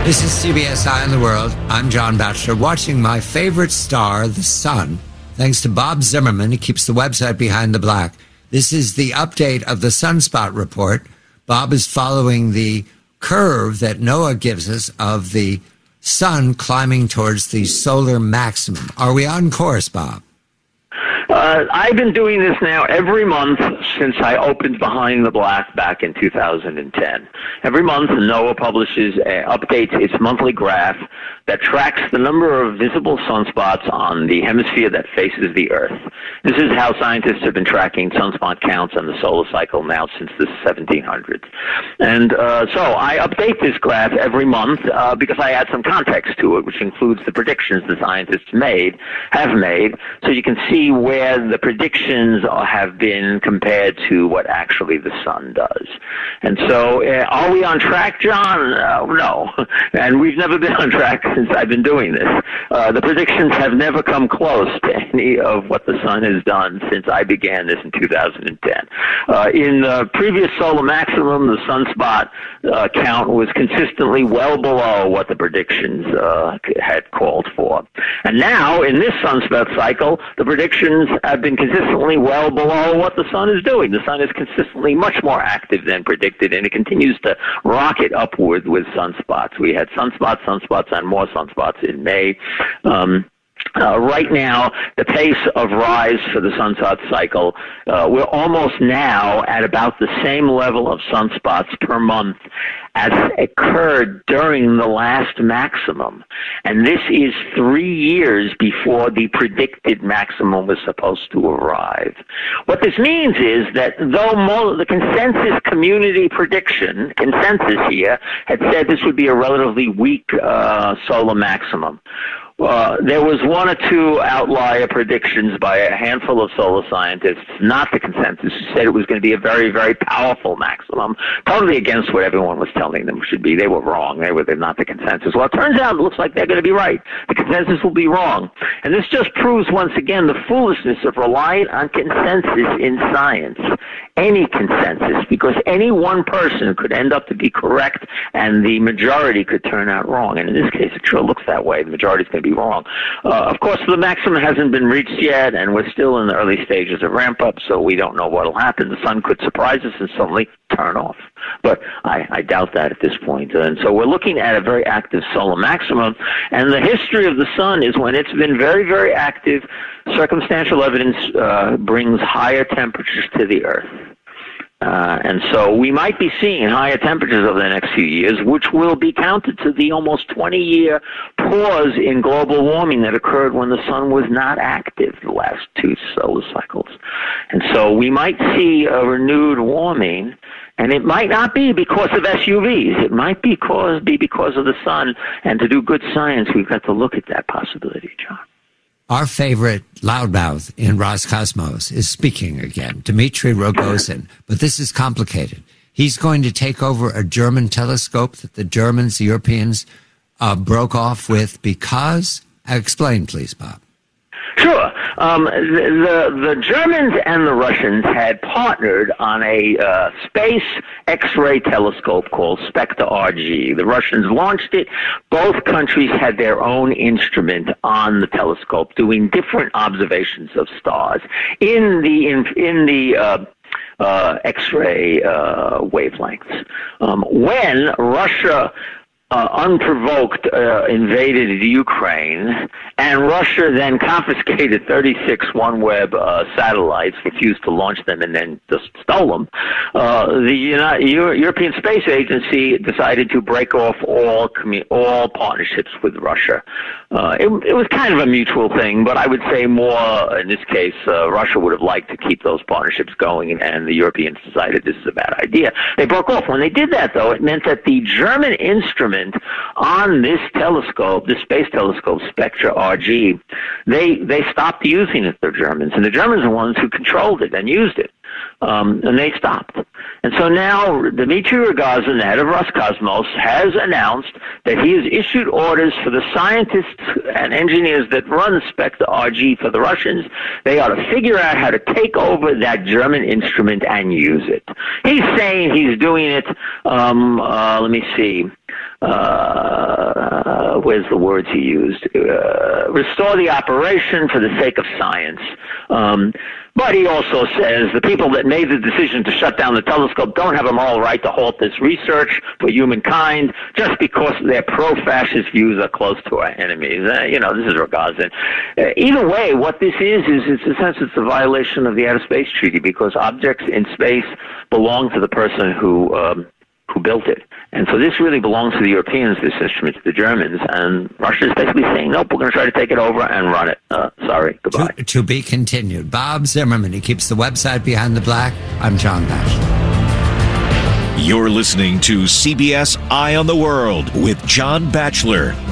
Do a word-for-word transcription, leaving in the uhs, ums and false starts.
This is C B S Eye on the World. I'm John Batchelor, watching my favorite star, the sun. Thanks to Bob Zimmerman, he keeps the website Behind the Black. This is the update of the Sunspot Report. Bob is following the curve that NOAA gives us of the sun climbing towards the solar maximum. Are we on course, Bob? Uh, I've been doing this now every month since I opened Behind the Black back in two thousand ten. Every month, NOAA publishes, uh, updates its monthly graph that tracks the number of visible sunspots on the hemisphere that faces the Earth. This is how scientists have been tracking sunspot counts on the solar cycle now since the seventeen hundreds. And uh, so I update this graph every month uh, because I add some context to it, which includes the predictions the scientists made, have made, so you can see where the predictions have been compared to what actually the sun does. And so uh, are we on track, John? Uh, no. And we've never been on track since I've been doing this. Uh, the predictions have never come close to any of what the sun has done since I began this in two thousand ten. Uh, in the previous solar maximum, the sunspot uh, count was consistently well below what the predictions uh, had called for. And now, in this sunspot cycle, the predictions have been consistently well below what the sun is doing. The sun is consistently much more active than predicted, and it continues to rocket upward with sunspots. We had sunspots, sunspots, and more sunspots in May. Um, Uh, right now, the pace of rise for the sunspot cycle, uh, we're almost now at about the same level of sunspots per month as occurred during the last maximum. And this is three years before the predicted maximum was supposed to arrive. What this means is that though mo- the consensus community prediction, consensus here, had said this would be a relatively weak uh, solar maximum, Uh, there was one or two outlier predictions by a handful of solar scientists, not the consensus, who said it was going to be a very, very powerful maximum, totally against what everyone was telling them should be. They were wrong. They were they're not the consensus. Well, it turns out it looks like they're going to be right. The consensus will be wrong. And this just proves once again the foolishness of relying on consensus in science, any consensus, because any one person could end up to be correct and the majority could turn out wrong. And in this case, it sure looks that way. The majority is going to be wrong. Uh, of course, the maximum hasn't been reached yet, and we're still in the early stages of ramp-up, so we don't know what will happen. The sun could surprise us and suddenly turn off. But I, I doubt that at this point. And so we're looking at a very active solar maximum, and the history of the sun is when it's been very, very active, circumstantial evidence uh, brings higher temperatures to the Earth. Uh, and so we might be seeing higher temperatures over the next few years, which will be counted to the almost twenty-year pause in global warming that occurred when the sun was not active the last two solar cycles. And so we might see a renewed warming, and it might not be because of S U Vs. It might be because, be because of the sun. And to do good science, we've got to look at that possibility, John. Our favorite loudmouth in Roscosmos is speaking again, Dmitry Rogozin. But this is complicated. He's going to take over a German telescope that the Germans, the Europeans, uh, broke off with because... Explain, please, Bob. Sure. Um, the, the the Germans and the Russians had partnered on a uh, space X-ray telescope called Spectre R G. The Russians launched it. Both countries had their own instrument on the telescope doing different observations of stars in the in, in the uh, uh, X-ray uh, wavelengths. Um, when Russia Uh, unprovoked uh, invaded Ukraine, and Russia then confiscated thirty-six OneWeb uh, satellites, refused to launch them, and then just stole them. Uh, the United, Euro- European Space Agency decided to break off all commu- all partnerships with Russia. Uh, it, it was kind of a mutual thing, but I would say more in this case, uh, Russia would have liked to keep those partnerships going, and the Europeans decided this is a bad idea. They broke off. When they did that, though, it meant that the German instrument on this telescope, this space telescope, Spectre R G, they they stopped using it, the Germans. And the Germans are the ones who controlled it and used it. Um, and they stopped. And so now Dmitry Rogozin, the head of Roscosmos, has announced that he has issued orders for the scientists and engineers that run Spectre R G for the Russians. They ought to figure out how to take over that German instrument and use it. He's saying he's doing it, um, uh, let me see, uh, where's the words he used? Uh, restore the operation for the sake of science. Um, but he also says the people that made the decision to shut down the telescope don't have a moral right to halt this research for humankind just because their pro-fascist views are close to our enemies. Uh, you know, this is Rogozin. Uh, either way, what this is, is it's, in a sense, it's a violation of the Outer Space Treaty because objects in space belong to the person who um, who built it. And so this really belongs to the Europeans, this instrument, to the Germans. And Russia is basically saying, nope, we're going to try to take it over and run it. Uh, sorry, goodbye. To, to be continued. Bob Zimmerman, he keeps the website Behind the Black. I'm John Batchelor. You're listening to C B S Eye on the World with John Batchelor.